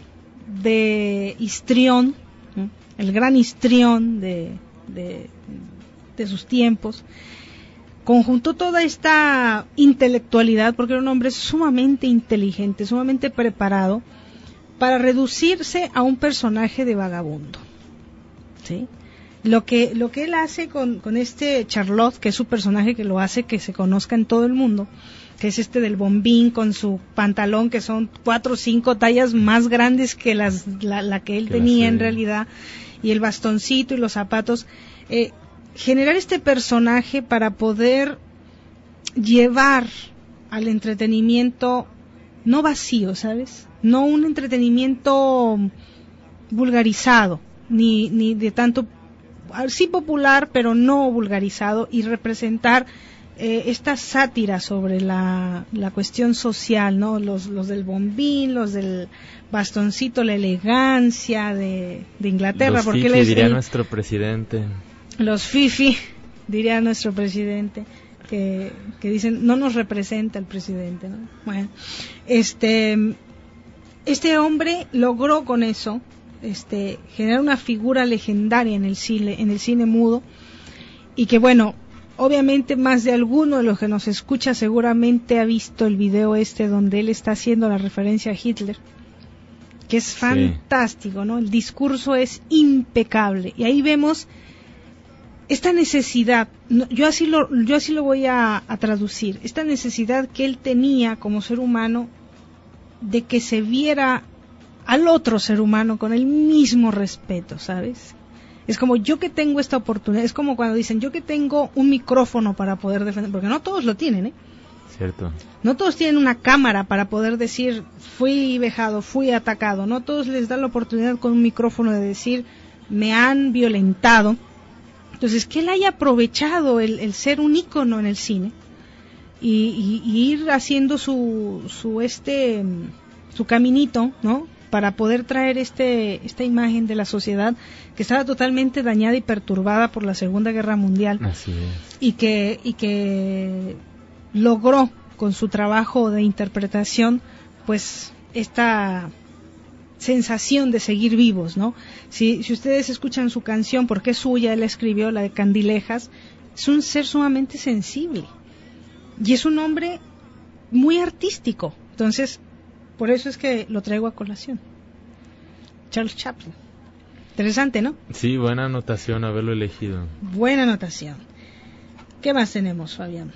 de histrión, ¿no? El gran histrión de, de, de sus tiempos, conjuntó toda esta intelectualidad, porque era un hombre sumamente inteligente, sumamente preparado, para reducirse a un personaje de vagabundo, ¿sí? Lo que, lo que él hace con, con este Charlotte, que es su personaje que lo hace que se conozca en todo el mundo, que es este del bombín con su pantalón, que son cuatro o cinco tallas más grandes que las, la, la que él que tenía en realidad, y el bastoncito y los zapatos, eh, generar este personaje para poder llevar al entretenimiento no vacío, ¿sabes? No un entretenimiento vulgarizado, ni, ni de tanto, sí popular, pero no vulgarizado, y representar eh, esta sátira sobre la, la cuestión social, ¿no? Los, los del bombín, los del bastoncito, la elegancia de, de Inglaterra, los porque fifi, él es diría el, nuestro presidente. Los fifi, diría nuestro presidente, que, que dicen, no nos representa el presidente, ¿no? Bueno, este, este hombre logró con eso, este, generar una figura legendaria en el cine, en el cine mudo, y que bueno, obviamente más de alguno de los que nos escucha seguramente ha visto el video este donde él está haciendo la referencia a Hitler, que es fantástico, sí. ¿No? El discurso es impecable, y ahí vemos esta necesidad, yo así lo, yo así lo voy a, a traducir, esta necesidad que él tenía como ser humano de que se viera al otro ser humano con el mismo respeto, ¿sabes? Es como yo que tengo esta oportunidad, es como cuando dicen yo que tengo un micrófono para poder defender, porque no todos lo tienen, ¿eh? Cierto. No todos tienen una cámara para poder decir fui vejado, fui atacado, no todos les dan la oportunidad con un micrófono de decir me han violentado. Entonces, que él haya aprovechado el, el ser un ícono en el cine y, y, y ir haciendo su, su este su caminito, ¿no? Para poder traer este esta imagen de la sociedad que estaba totalmente dañada y perturbada por la Segunda Guerra Mundial. Así es. Y que y que logró con su trabajo de interpretación, pues esta sensación de seguir vivos, ¿no? Si, si ustedes escuchan su canción, porque es suya, él escribió la de Candilejas, es un ser sumamente sensible y es un hombre muy artístico, entonces por eso es que lo traigo a colación. Charles Chaplin, interesante, ¿no? Sí, buena anotación haberlo elegido. Buena anotación. ¿Qué más tenemos, Fabián?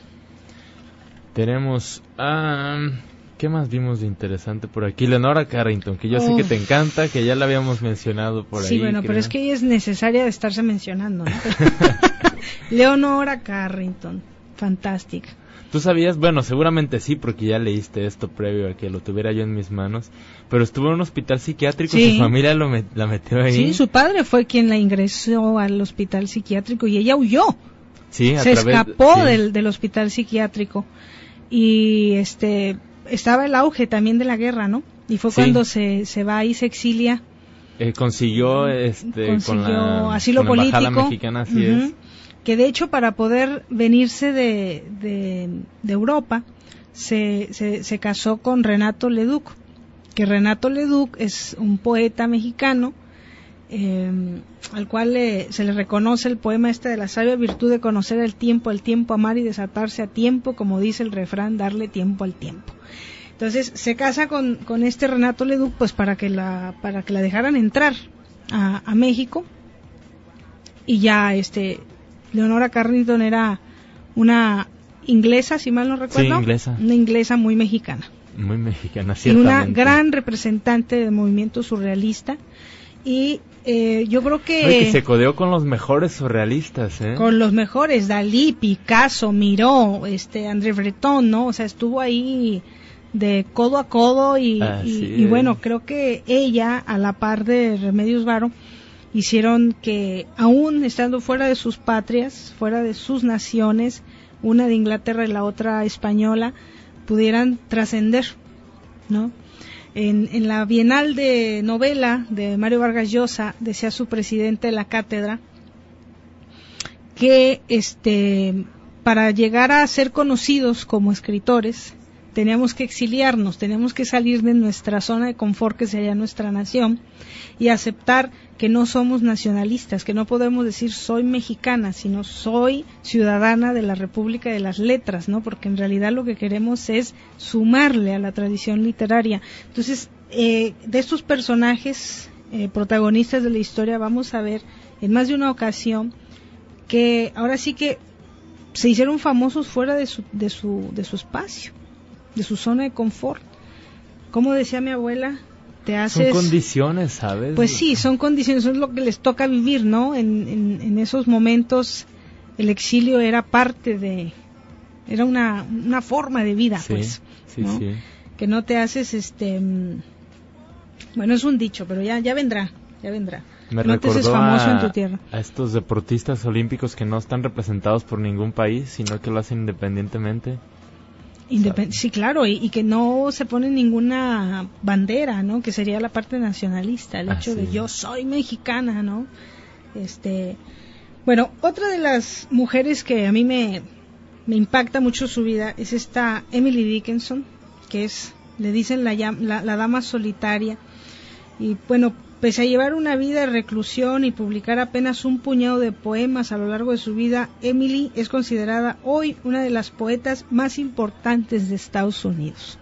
Tenemos a... Um... ¿Qué más vimos de interesante por aquí? Leonora Carrington, que yo oh. sé que te encanta, que ya la habíamos mencionado por sí, ahí. Sí, bueno, creo. Pero es que ella es necesaria de estarse mencionando, ¿no? Leonora Carrington, fantástica. ¿Tú sabías? Bueno, seguramente sí, porque ya leíste esto previo a que lo tuviera yo en mis manos, pero estuvo en un hospital psiquiátrico, sí. Su familia lo met- la metió ahí. Sí, su padre fue quien la ingresó al hospital psiquiátrico y ella huyó. Sí, a Se través, escapó sí. del, del hospital psiquiátrico y este... estaba el auge también de la guerra, ¿no? Y fue sí. cuando se, se va y se exilia. Eh, consiguió este consiguió con la, asilo con la político, embajada mexicana, así uh-huh, es. Que de hecho para poder venirse de, de, de Europa se, se, se casó con Renato Leduc, que Renato Leduc es un poeta mexicano eh, al cual le, se le reconoce el poema este de la sabia virtud de conocer el tiempo, el tiempo amar y desatarse a tiempo, como dice el refrán, darle tiempo al tiempo. Entonces se casa con, con este Renato Leduc pues para que la para que la dejaran entrar a, a México, y ya este Leonora Carrington era una inglesa, si mal no recuerdo, sí, inglesa. una inglesa muy mexicana. Muy mexicana, y ciertamente. una gran representante del movimiento surrealista. Y eh, yo creo que... Oye, que se codeó con los mejores surrealistas, ¿eh? Con los mejores, Dalí, Picasso, Miró, este, André Breton, ¿no? O sea, estuvo ahí de codo a codo y, y, y bueno, creo que ella, a la par de Remedios Varo, hicieron que, aún estando fuera de sus patrias, fuera de sus naciones, una de Inglaterra y la otra española, pudieran trascender, ¿no? En, en la Bienal de Novela de Mario Vargas Llosa, decía su presidente de la cátedra que este para llegar a ser conocidos como escritores teníamos que exiliarnos, teníamos que salir de nuestra zona de confort, que sería nuestra nación, y aceptar que no somos nacionalistas, que no podemos decir soy mexicana, sino soy ciudadana de la República de las Letras, ¿no? Porque en realidad lo que queremos es sumarle a la tradición literaria. Entonces, eh, de estos personajes eh, protagonistas de la historia, vamos a ver en más de una ocasión que ahora sí que se hicieron famosos fuera de su, de su, de su espacio, de su zona de confort. Como decía mi abuela, te haces... Son condiciones, ¿sabes? Pues sí, son condiciones, eso es lo que les toca vivir, ¿no? En, en, en esos momentos el exilio era parte de... Era una, una forma de vida, sí, pues, sí, ¿no? sí. Que no te haces, este... Bueno, es un dicho, pero ya, ya vendrá, ya vendrá. Me no te haces recordó famoso a, en tu tierra. a estos deportistas olímpicos que no están representados por ningún país, sino que lo hacen independientemente. Independ- sí, claro, y, y que no se pone ninguna bandera, ¿no? Que sería la parte nacionalista, el ah, hecho sí. de yo soy mexicana, ¿no? Este, bueno, otra de las mujeres que a mí me, me impacta mucho su vida es esta Emily Dickinson, que es, le dicen la, la, la dama solitaria, y bueno, pese a llevar una vida de reclusión y publicar apenas un puñado de poemas a lo largo de su vida, Emily es considerada hoy una de las poetas más importantes de Estados Unidos.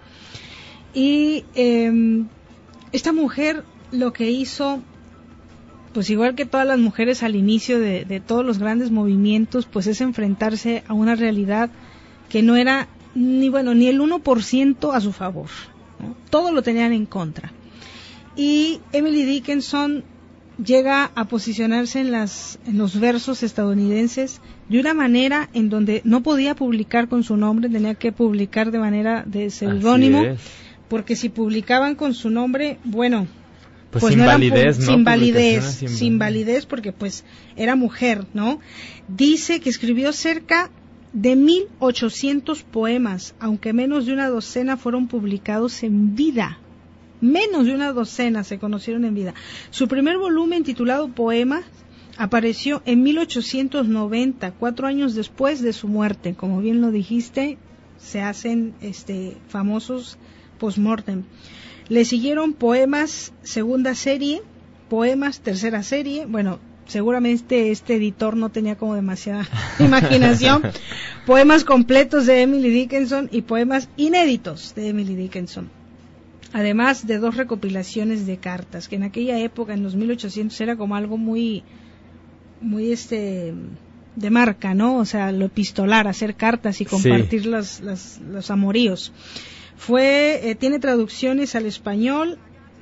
Y eh, esta mujer lo que hizo, pues igual que todas las mujeres al inicio de, de todos los grandes movimientos, pues es enfrentarse a una realidad que no era ni bueno ni el uno por ciento a su favor, ¿no? Todo lo tenían en contra. Y Emily Dickinson llega a posicionarse en, las, en los versos estadounidenses de una manera en donde no podía publicar con su nombre, tenía que publicar de manera de seudónimo, porque si publicaban con su nombre, bueno, pues, pues sin no validez, eran, ¿no? Sin validez, sin, sin validez, porque pues era mujer, ¿no? Dice que escribió cerca de mil ochocientos poemas, aunque menos de una docena fueron publicados en vida. Menos de una docena se conocieron en vida. Su primer volumen, titulado Poemas, apareció en mil ochocientos noventa, cuatro años después de su muerte. Como bien lo dijiste, se hacen este, famosos post-mortem. Le siguieron Poemas, segunda serie, Poemas, tercera serie. Bueno, seguramente este editor no tenía como demasiada imaginación. Poemas completos de Emily Dickinson y poemas inéditos de Emily Dickinson. Además de dos recopilaciones de cartas, que en aquella época, en los mil ochocientos, era como algo muy, muy este, de marca, ¿no? O sea, lo epistolar, hacer cartas y compartir sí. los, los, los amoríos. Fue, eh, tiene traducciones al español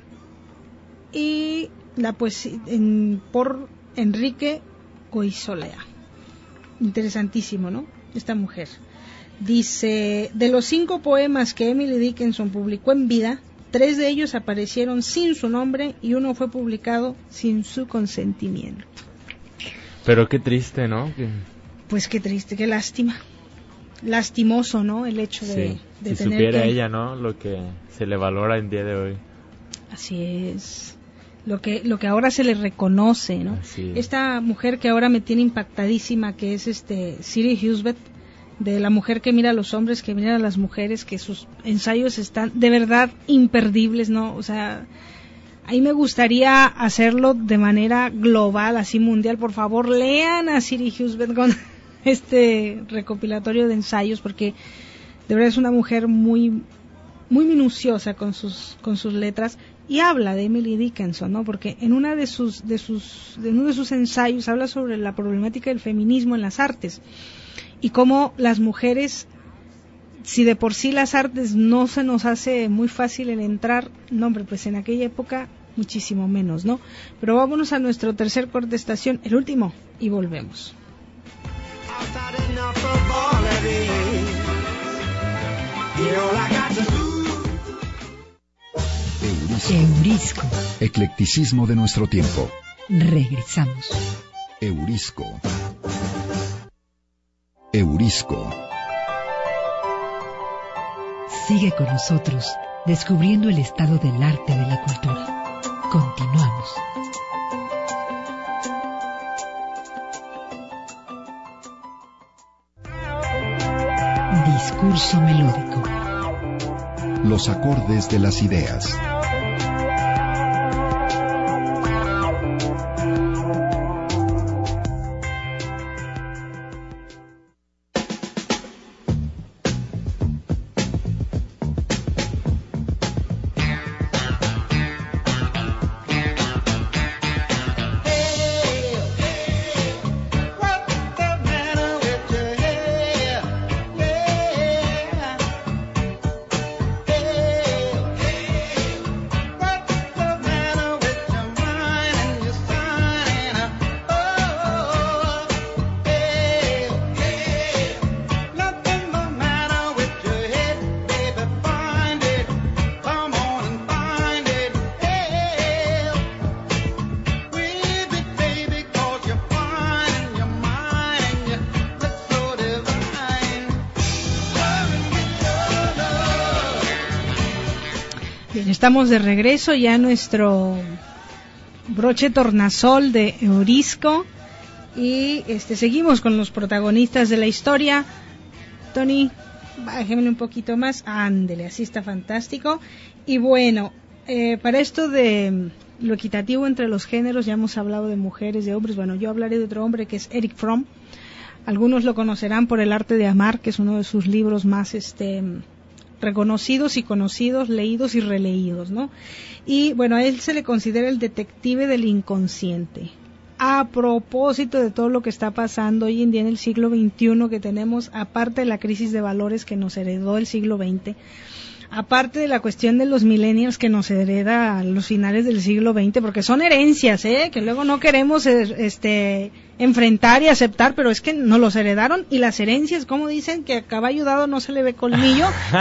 y la poesía en, por Enrique Goisolea. Interesantísimo, ¿no? Esta mujer. Dice, de los cinco poemas que Emily Dickinson publicó en vida, tres de ellos aparecieron sin su nombre y uno fue publicado sin su consentimiento. Pero qué triste, ¿no? Que... Pues qué triste, qué lástima. Lastimoso, ¿no? El hecho de, sí, de si tener supiera que... ella, ¿no? Lo que se le valora en día de hoy. Así es. Lo que lo que ahora se le reconoce, ¿no? Así es. Esta mujer que ahora me tiene impactadísima, que es este Siri Husbeth, de la mujer que mira a los hombres, que mira a las mujeres, que sus ensayos están de verdad imperdibles, ¿no? O sea, ahí me gustaría hacerlo de manera global, así mundial. Por favor, lean a Siri Husbeth con este recopilatorio de ensayos, porque de verdad es una mujer muy muy minuciosa con sus con sus letras, y habla de Emily Dickinson, ¿no? Porque en una de sus de sus de uno de sus ensayos habla sobre la problemática del feminismo en las artes y cómo las mujeres si de por sí las artes no se nos hace muy fácil el entrar, no hombre, pues en aquella época muchísimo menos, ¿no? Pero vámonos a nuestro tercer corte de estación, el último, y volvemos. Eurisco. Eclecticismo de nuestro tiempo. Regresamos. Eurisco. Eurisco. Sigue con nosotros, descubriendo el estado del arte de la cultura. Continuamos. Discurso melódico. Los acordes de las ideas. Estamos de regreso ya a nuestro broche tornasol de Eurisco y este seguimos con los protagonistas de la historia. Tony, bájeme un poquito más, ándele, así está fantástico. Y bueno, eh, para esto de lo equitativo entre los géneros, ya hemos hablado de mujeres, de hombres. Bueno, yo hablaré de otro hombre que es Erich Fromm. Algunos lo conocerán por El arte de amar, que es uno de sus libros más este reconocidos y conocidos, leídos y releídos, ¿no? Y bueno, a él se le considera el detective del inconsciente. A propósito de todo lo que está pasando hoy en día en el siglo veintiuno que tenemos, aparte de la crisis de valores que nos heredó el siglo veinte, aparte de la cuestión de los millennials que nos hereda a los finales del siglo veinte, porque son herencias, ¿eh? Que luego no queremos este enfrentar y aceptar, pero es que nos los heredaron, y las herencias, como dicen, que a caballo dado no se le ve colmillo.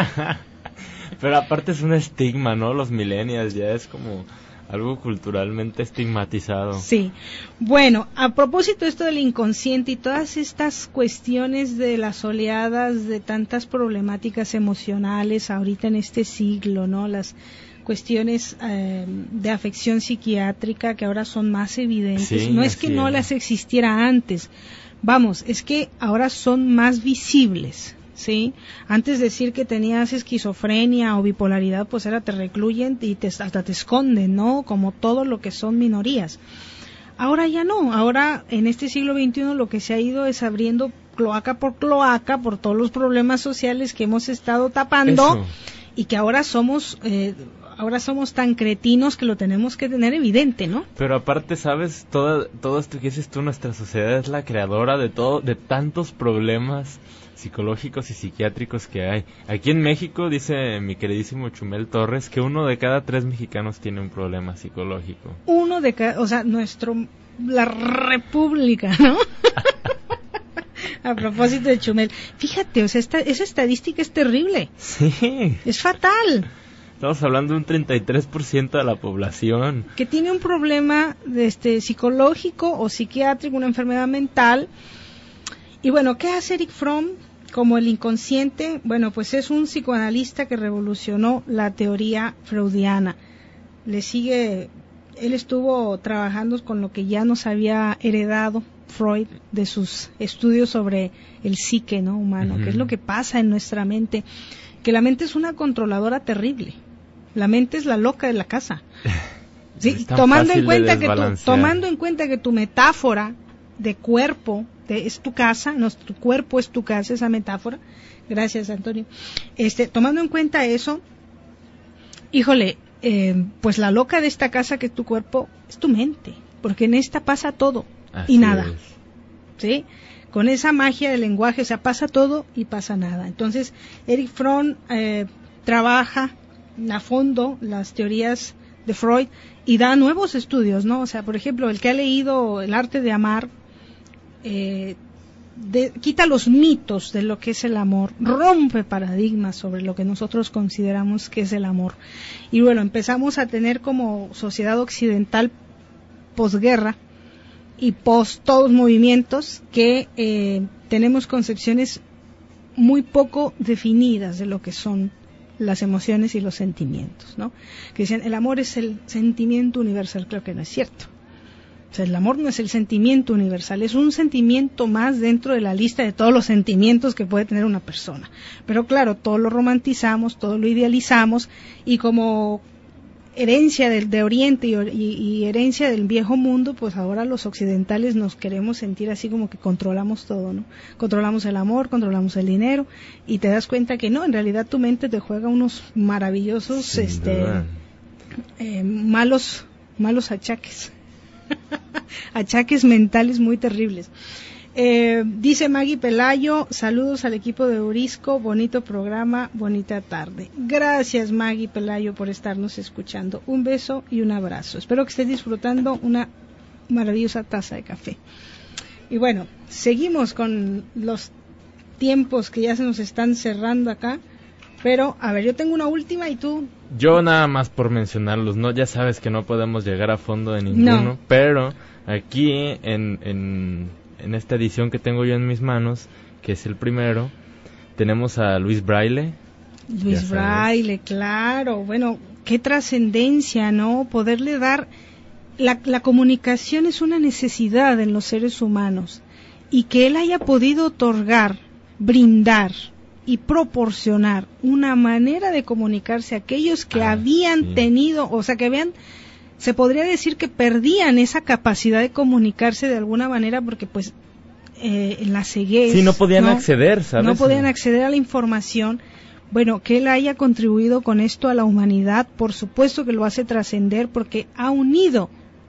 Pero aparte es un estigma, ¿no? Los millennials ya es como algo culturalmente estigmatizado. Sí. Bueno, a propósito de esto del inconsciente y todas estas cuestiones de las oleadas de tantas problemáticas emocionales ahorita en este siglo, ¿no? Las cuestiones eh, de afección psiquiátrica que ahora son más evidentes. Sí, no es que no es. las existiera antes. Vamos, es que ahora son más visibles. ¿Sí? Antes decir que tenías esquizofrenia o bipolaridad, pues era te recluyen y te, hasta te esconden, ¿no? Como todo lo que son minorías. Ahora ya no, ahora en este siglo veintiuno lo que se ha ido es abriendo cloaca por cloaca por todos los problemas sociales que hemos estado tapando. Eso. Y que ahora somos... Eh, ahora somos tan cretinos que lo tenemos que tener evidente, ¿no? Pero aparte, ¿sabes? Todo, todo esto que dices tú, nuestra sociedad es la creadora de todo, de tantos problemas psicológicos y psiquiátricos que hay. Aquí en México, dice mi queridísimo Chumel Torres, que uno de cada tres mexicanos tiene un problema psicológico. Uno de cada, o sea, nuestro, la república, ¿no? A propósito de Chumel, fíjate, o sea, esta, esa estadística es terrible. Sí. Es fatal. Estamos hablando de un treinta y tres por ciento de la población que tiene un problema de este psicológico o psiquiátrico, una enfermedad mental. Y bueno, ¿qué hace Erich Fromm como el inconsciente? Bueno, pues es un psicoanalista que revolucionó la teoría freudiana. Le sigue, él estuvo trabajando con lo que ya nos había heredado Freud de sus estudios sobre el psique, ¿no? humano, uh-huh. que es lo que pasa en nuestra mente, que la mente es una controladora terrible. La mente es la loca de la casa. Sí, tomando en cuenta que tu, tomando en cuenta que tu metáfora de cuerpo de, es tu casa, no, tu cuerpo es tu casa, esa metáfora. Gracias, Antonio. Este, tomando en cuenta eso, híjole, eh, pues la loca de esta casa que es tu cuerpo es tu mente, porque en esta pasa todo. Así y nada. Es. ¿Sí? con esa magia del lenguaje, o sea, pasa todo y pasa nada. Entonces, Erich Fromm eh, trabaja a fondo las teorías de Freud y da nuevos estudios, ¿no? O sea, por ejemplo, el que ha leído El arte de amar, eh, de, quita los mitos de lo que es el amor, rompe paradigmas sobre lo que nosotros consideramos que es el amor. Y bueno, empezamos a tener como sociedad occidental posguerra y post todos movimientos que eh, tenemos concepciones muy poco definidas de lo que son las emociones y los sentimientos, ¿no? Que dicen, el amor es el sentimiento universal. Creo que no es cierto. O sea, el amor no es el sentimiento universal, es un sentimiento más dentro de la lista de todos los sentimientos que puede tener una persona. Pero claro, todo lo romantizamos, todo lo idealizamos, y como herencia del, de Oriente y, y, y herencia del viejo mundo, pues ahora los occidentales nos queremos sentir así como que controlamos todo, ¿no? Controlamos el amor, controlamos el dinero, y te das cuenta que no, en realidad tu mente te juega unos maravillosos, Sin este, eh, malos, malos achaques. achaques mentales muy terribles. Eh, dice Maggie Pelayo, saludos al equipo de Eurisco, bonito programa, bonita tarde. Gracias Maggie Pelayo por estarnos escuchando. Un beso y un abrazo. Espero que estés disfrutando una maravillosa taza de café. Y bueno, seguimos con los tiempos que ya se nos están cerrando acá. Pero, a ver, yo tengo una última y tú... Yo nada más por mencionarlos, ¿no? Ya sabes que no podemos llegar a fondo de ninguno, no. Pero aquí en, en, en esta edición que tengo yo en mis manos, que es el primero, tenemos a Luis Braille. Luis Braille, claro. Bueno, qué trascendencia, ¿no? Poderle dar... La, la comunicación es una necesidad en los seres humanos, y que él haya podido otorgar, brindar y proporcionar una manera de comunicarse a aquellos que ah, habían sí. tenido, o sea, que habían, se podría decir que perdían esa capacidad de comunicarse de alguna manera, porque pues eh, en la ceguez, sí, no podían ¿no? acceder, ¿sabes? No podían acceder a la información. Bueno, que él haya contribuido con esto a la humanidad, por supuesto que lo hace trascender, porque ha unido,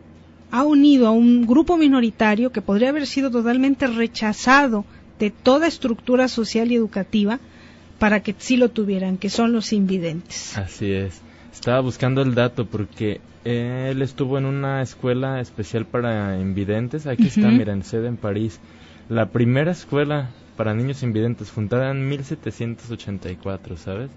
ha unido a un grupo minoritario que podría haber sido totalmente rechazado de toda estructura social y educativa para que sí lo tuvieran, que son los invidentes. Así es. Estaba buscando el dato porque él estuvo en una escuela especial para invidentes. Aquí uh-huh. está, mira, en sede en París. La primera escuela para niños invidentes, fundada en mil setecientos ochenta y cuatro, ¿sabes?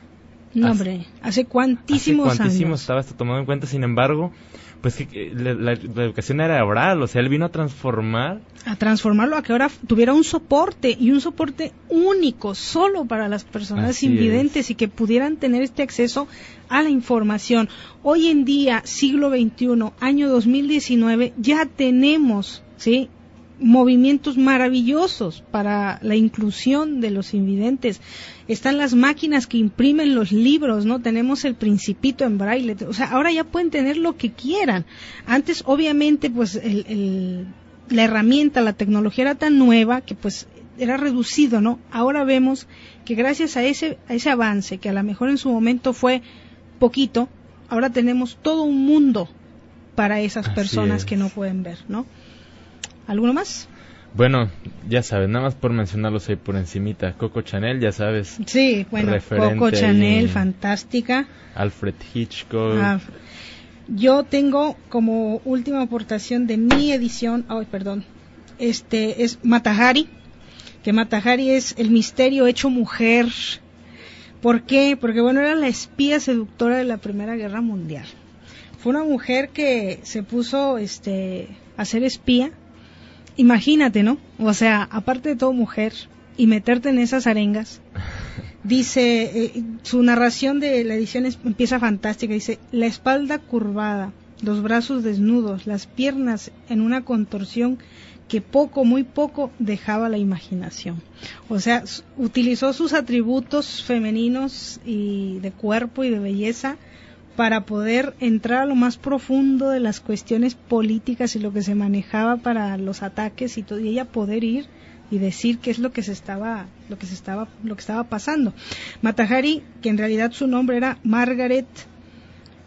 No, hombre, hace cuantísimos hace cuantísimo años. Estaba esto tomado en cuenta, sin embargo, pues que la, la, la educación era oral, o sea, él vino a transformar. A transformarlo, a que ahora tuviera un soporte, y un soporte único, solo para las personas Así invidentes, es. Y que pudieran tener este acceso a la información. Hoy en día, siglo veintiuno, año dos mil diecinueve, ya tenemos, ¿sí?, movimientos maravillosos para la inclusión de los invidentes. Están las máquinas que imprimen los libros, ¿no? Tenemos el Principito en braille, o sea, ahora ya pueden tener lo que quieran. Antes, obviamente, pues el, el, la herramienta, la tecnología era tan nueva que pues era reducido, ¿no? Ahora vemos que gracias a ese, a ese avance, que a lo mejor en su momento fue poquito, ahora tenemos todo un mundo para esas Así personas es. Que no pueden ver, ¿no? ¿Alguno más? Bueno, ya sabes, nada más por mencionarlos ahí por encimita. Coco Chanel, ya sabes. Sí, bueno, Coco Chanel, fantástica. Alfred Hitchcock. Ah, yo tengo como última aportación de mi edición, ay, perdón, este es Mata Hari, que Mata Hari es el misterio hecho mujer. ¿Por qué? Porque bueno, era la espía seductora de la Primera Guerra Mundial. Fue una mujer que se puso este a ser espía. Imagínate, ¿no? O sea, aparte de todo mujer, y meterte en esas arengas. Dice, eh, su narración de la edición es, empieza fantástica, dice, la espalda curvada, los brazos desnudos, las piernas en una contorsión que poco, muy poco dejaba la imaginación. O sea, utilizó sus atributos femeninos y de cuerpo y de belleza para poder entrar a lo más profundo de las cuestiones políticas y lo que se manejaba para los ataques y todo, y ella poder ir y decir qué es lo que se estaba, lo que se estaba, lo que estaba pasando. Mata Hari, que en realidad su nombre era Margaret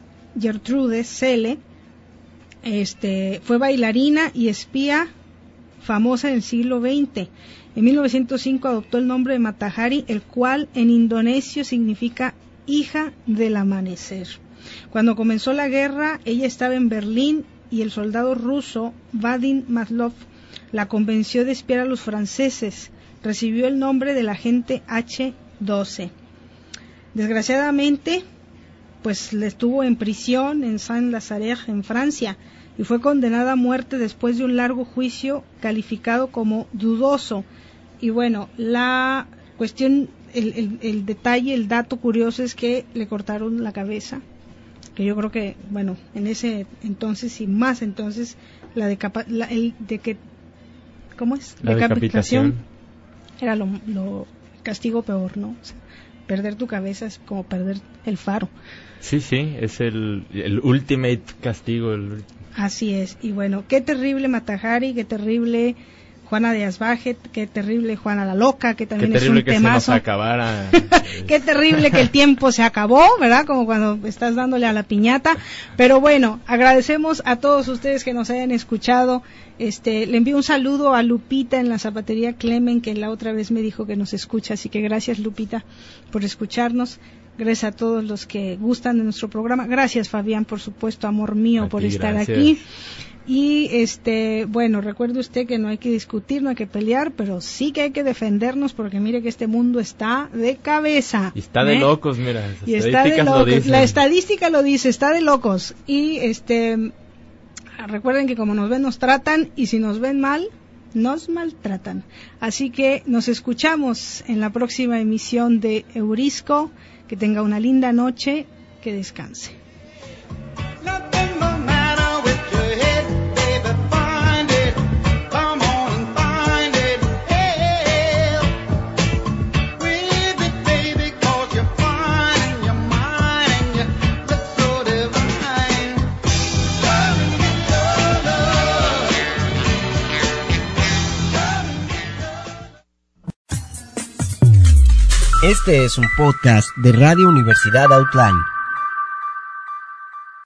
Gertrude Selle, este, fue bailarina y espía famosa en el siglo veinte. En mil novecientos cinco adoptó el nombre de Matahari, el cual en indonesio significa hija del amanecer. Cuando comenzó la guerra, ella estaba en Berlín y el soldado ruso Vadim Maslov la convenció de espiar a los franceses. Recibió el nombre del agente hache doce. Desgraciadamente, pues le estuvo en prisión en Saint-Lazare, en Francia, y fue condenada a muerte después de un largo juicio calificado como dudoso. Y bueno, la cuestión, el, el, el detalle, el dato curioso es que le cortaron la cabeza, que yo creo que, bueno, en ese entonces y más entonces, la de la, el de que, ¿cómo es? La decapitación, decapitación era lo, lo castigo peor, ¿no? O sea, perder tu cabeza es como perder el faro. Sí, sí, es el, el ultimate castigo. El... Así es, y bueno, qué terrible Matahari, qué terrible Juana de Asbaje, qué terrible Juana la Loca, que también es un temazo. Qué terrible que se nos acabara. Qué terrible que el tiempo se acabó, ¿verdad? Como cuando estás dándole a la piñata. Pero bueno, agradecemos a todos ustedes que nos hayan escuchado. Este, le envío un saludo a Lupita en la zapatería Clemen, que la otra vez me dijo que nos escucha, así que gracias, Lupita, por escucharnos. Gracias a todos los que gustan de nuestro programa. Gracias, Fabián, por supuesto, amor mío, a por ti, estar gracias. Aquí. Y este, bueno, recuerde usted que no hay que discutir, no hay que pelear, pero sí que hay que defendernos, porque mire que este mundo está de cabeza. Y está ¿eh? de locos, mira, las y está de locos. La estadística lo dice, está de locos. Y este, recuerden que como nos ven, nos tratan, y si nos ven mal, nos maltratan. Así que nos escuchamos en la próxima emisión de Eurisco. Que tenga una linda noche, que descanse. Este es un podcast de Radio Universidad Outline.